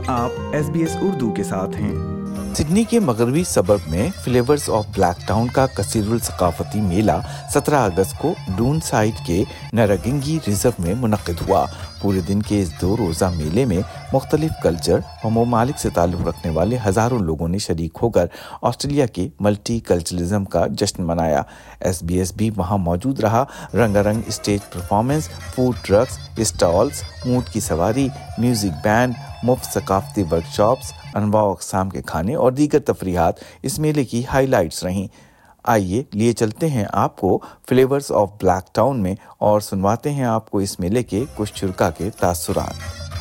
आप SBS उर्दू के साथ हैं। सिडनी के मगरबी सबर्ब में फ्लेवर्स ऑफ ब्लैक टाउन का कसीरुल सकाफती मेला 17 अगस्त को डून साइड के नरागिंगी रिजर्व में मुनक्किद हुआ। पूरे दिन के इस 2 रोज़ा मेले में मुख्तलिफ कल्चर और ममालिक से ताल्लुक़ रखने वाले हज़ारों लोगों ने शरीक होकर ऑस्ट्रेलिया के मल्टी कल्चरलिज्म का जश्न मनाया। SBS भी वहाँ मौजूद रहा। रंगारंग stage performance, food trucks, stalls, ऊँट की सवारी, म्यूज़िक बैंड, मुफ्त सकाफती वर्कशॉप्स, अनवा अक़साम के खाने और दीगर तफरीहात इस मेले की हाईलाइट्स रहीं। आइए लिए चलते हैं आपको फ्लेवर्स ऑफ ब्लैक टाउन में और सुनवाते हैं आपको इस मेले के कुछ शुरका के तासुरात।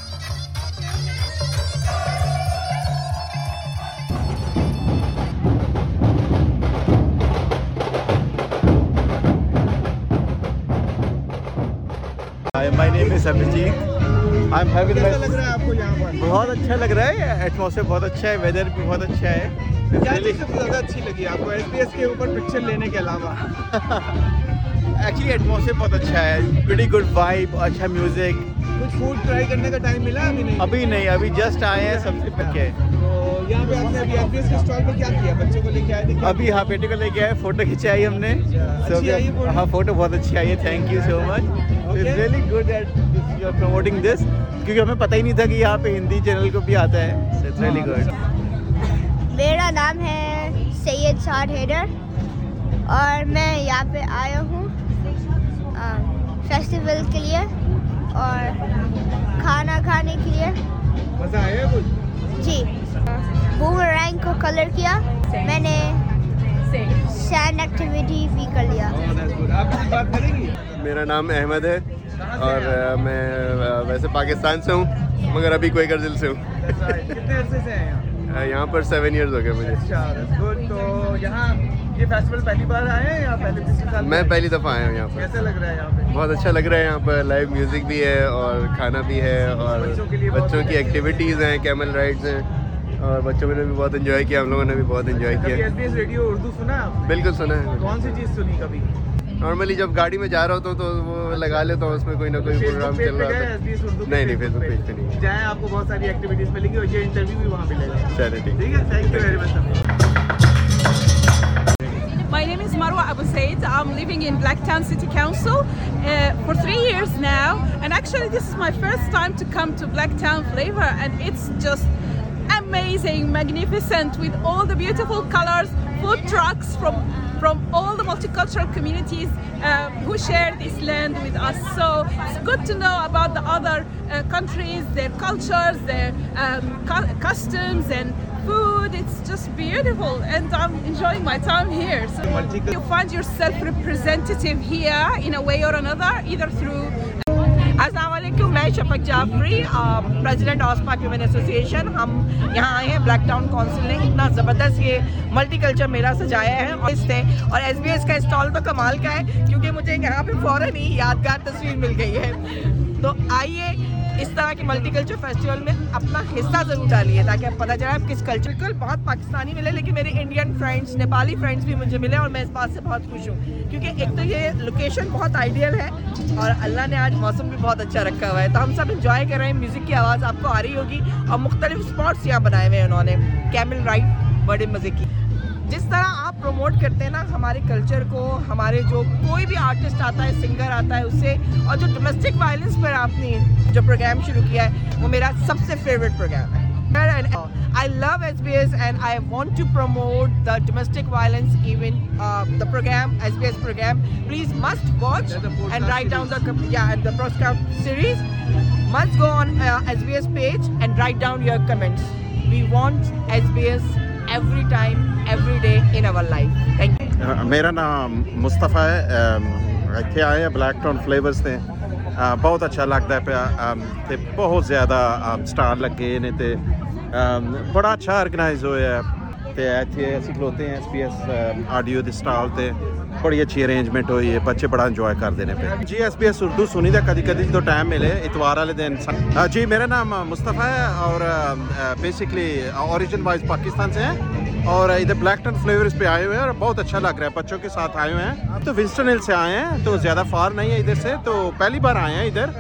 My name is Abhijit. I'm having कैसा लग रहा है आपको यहाँ पर? बहुत अच्छा लग रहा है, एटमॉस्फेयर बहुत अच्छा है, वेदर भी बहुत अच्छा है। क्या चीज़ सबसे ज़्यादा अच्छी लगी आपको SBS के ऊपर पिक्चर लेने के अलावा? एक्चुअली एटमॉस्फेयर बहुत अच्छा है, प्रीटी गुड वाइब, अच्छा म्यूजिक। कुछ फूड ट्राई करने का टाइम मिला अभी नहीं? अभी जस्ट आए हैं सबसे पहले। तो यहाँ पे आपने अभी SBS के स्टॉल पर क्या किया? बच्चों को लेके आए थे? अभी हाँ, बेटे को लेके आए, फोटो खिंचाई हमने। हाँ, फोटो बहुत अच्छी आई है, thank you so much. It's really good that you are promoting this, क्योंकि हमें पता ही नहीं था कि यहाँ पे हिंदी चैनल को भी आता है। So it's really good. मेरा नाम है सैयद साद हैदर और मैं यहाँ पे आया हूँ फेस्टिवल के लिए और खाना खाने के लिए। मज़ा आया कुछ? जी, बूमरैंग को कलर किया मैंने, सैंड एक्टिविटी भी कर लिया। आप किसी बात करेंगी? मेरा नाम अहमद है और मैं वैसे पाकिस्तान से हूँ मगर अभी क्वेकरजिल से हूँ। कितने अरसे से हैं यहाँ पर 7 इयर्स हो गए मुझे। अच्छा, तो यहाँ ये फेस्टिवल पहली बार आए हैं या पहले पिछले साल? मैं पहली दफ़ा आया हूँ यहाँ पर। कैसा लग रहा है यहाँ पे? बहुत अच्छा लग रहा है। यहाँ पर लाइव म्यूज़िक भी है और खाना भी है और बच्चों की एक्टिविटीज़ हैं, कैमल राइड्स हैं और बच्चों ने भी बहुत एंजॉय किया, हम लोगों ने भी बहुत एंजॉय किया। SBS रेडियो उर्दू सुना आपने? बिल्कुल सुना है। कौन सी चीज़ सुनी कभी? नॉर्मली जब गाड़ी में जा रहा होता हूँ तो वो लगा लेता हूँ, उसमें कोई ना कोई प्रोग्राम चल रहा है। नहीं, फेसबुक पेज पे नहीं। जाएं, आपको बहुत सारी एक्टिविटीज़ मिलेंगी और ये इंटरव्यू भी वहाँ मिलेगा। चलिए ठीक है, thank you very much. My name is Marwa Abu Said. I'm living in Blacktown City Council for 3 years now, and actually this is my first time to come to Blacktown Flavor, and it's just amazing, magnificent, with all the beautiful colors, food trucks from all the multicultural communities who share this land with us. So it's good to know about the other countries, their cultures, their customs and food. It's just beautiful and I'm enjoying my time here. So you find yourself representative here in a way or another, either through अस्सलामुअलैकुम, मैं Shafaq Jafri, president OSPA human association. हम यहाँ आए हैं, black town council ने इतना ज़बरदस्त ये मल्टी कल्चर मेला सजाया है और SBS का स्टॉल तो कमाल का है क्योंकि मुझे यहाँ पे फ़ौरन ही यादगार तस्वीर मिल गई है। तो आइए इस तरह के मल्टीकल्चर फेस्टिवल में अपना हिस्सा ज़रूर डालिए ताकि आप पता चले आप किस कल्चर। बिल्कुल बहुत पाकिस्तानी मिले लेकिन मेरे इंडियन फ्रेंड्स, नेपाली फ्रेंड्स भी मुझे मिले और मैं इस बात से बहुत खुश हूँ क्योंकि एक तो ये लोकेशन बहुत आइडियल है और अल्लाह ने आज मौसम भी बहुत अच्छा रखा हुआ है। तो हम सब इंजॉय कर रहे हैं, म्यूज़िक की आवाज़ आपको आ रही होगी और मुख्तलिफ स्पॉट्स यहाँ बनाए हुए हैं उन्होंने, कैमल राइड, बड़े मज़े की। जिस तरह आप प्रमोट करते हैं ना हमारे कल्चर को, हमारे जो कोई भी आर्टिस्ट आता है, सिंगर आता है उससे, और जो डोमेस्टिक वायलेंस पर आपने जो प्रोग्राम शुरू किया है वो मेरा सबसे फेवरेट प्रोग्राम है। I love SBS and I want to promote the domestic violence even the program, SBS program. Please must watch and write down the broadcast series. Must go on SBS page and write down your comments. We want SBS every time, every day in our life. Thank you. मेरा नाम मुस्तफ़ा है, इत्थे आए हैं black town flavours ने, बहुत अच्छा लगता है ते बहुत ज़्यादा स्टाल लगे ने ते बड़ा अच्छा ऑर्गेनाइज होया ते इत्थे असीं खलोते हैं SBS ऑडियो दे स्टाल ते बड़ी अच्छी अरेंजमेंट हुई है, बच्चे बड़ा इंजॉय करते हैं पे। जी SBS उर्दू सुनी दा कभी कभी जो टाइम मिले इतवार वाले दिन। जी मेरा नाम मुस्तफ़ा है और बेसिकली ओरिजिन वाइज पाकिस्तान से हैं और इधर ब्लैक टाउन फ्लेवर्स पे आए हुए हैं और बहुत अच्छा लग रहा है, बच्चों के साथ आए हुए हैं। तो विंस्टन हिल से आए हैं तो ज़्यादा फार नहीं है इधर से, तो पहली बार आए हैं इधर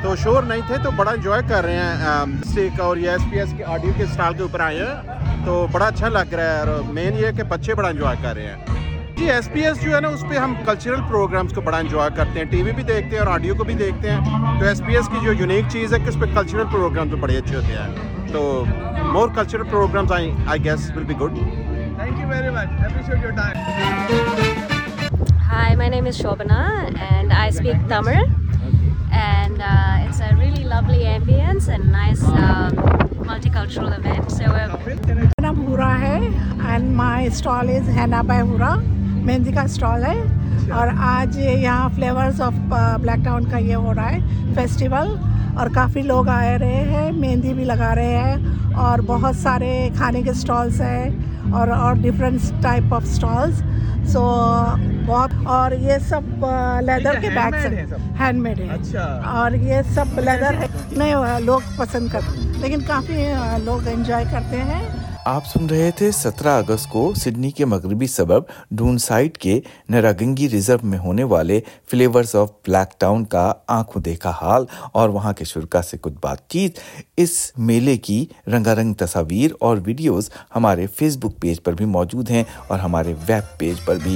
तो शोर नहीं थे, तो बड़ा एंजॉय कर रहे हैं स्टिक और ये SBS के ऑडियो के स्टाइल के ऊपर आए हैं, तो बड़ा अच्छा लग रहा है। और मेन ये है कि बच्चे बड़ा एंजॉय कर रहे हैं जी। SBS जो है ना, उस पर हम कल्चरल प्रोग्राम्स को बड़ा एंजॉय करते हैं, टीवी भी देखते हैं और ऑडियो को भी देखते हैं। तो SBS की जो यूनिक चीज़ है कि उस पर कल्चरल प्रोग्राम तो बड़े अच्छे होते हैं, तो more cultural programmes I guess will be good. Thank you very much. Appreciate your time. Hi, my name is Shobana and I speak Tamil. And it's a really lovely ambience and nice multicultural event. So मेरा नाम हुरा है and my stall is हैना by Hura, mehndi का stall है। और आज यहाँ फ्लेवर्स ऑफ ब्लैक टाउन का ये हो रहा है फेस्टिवल, और काफ़ी लोग आ रहे हैं, मेहंदी भी लगा रहे हैं, और बहुत सारे खाने के स्टॉल्स हैं और different type of stalls. So बहुत, और ये सब लेदर के बैग्स हैं, हैंडमेड है। अच्छा। और ये सब लेदर है, नहीं लोग पसंद करते, लेकिन काफ़ी लोग एंजॉय करते हैं। आप सुन रहे थे 17 अगस्त को सिडनी के मगरबी सबब डूनसाइड के नरागिंगी रिजर्व में होने वाले फ्लेवर्स ऑफ ब्लैक टाउन का आंखों देखा हाल और वहां के शुरका से कुछ बातचीत। इस मेले की रंगारंग तस्वीर और वीडियोस हमारे फेसबुक पेज पर भी मौजूद हैं और हमारे वेब पेज पर भी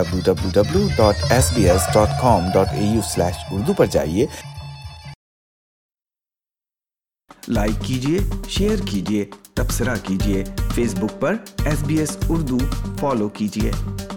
www.sbs.com.au/urdu पर जाइए। लाइक कीजिए, शेयर कीजिए, तबसरा कीजिए। फेसबुक पर SBS उर्दू फॉलो कीजिए।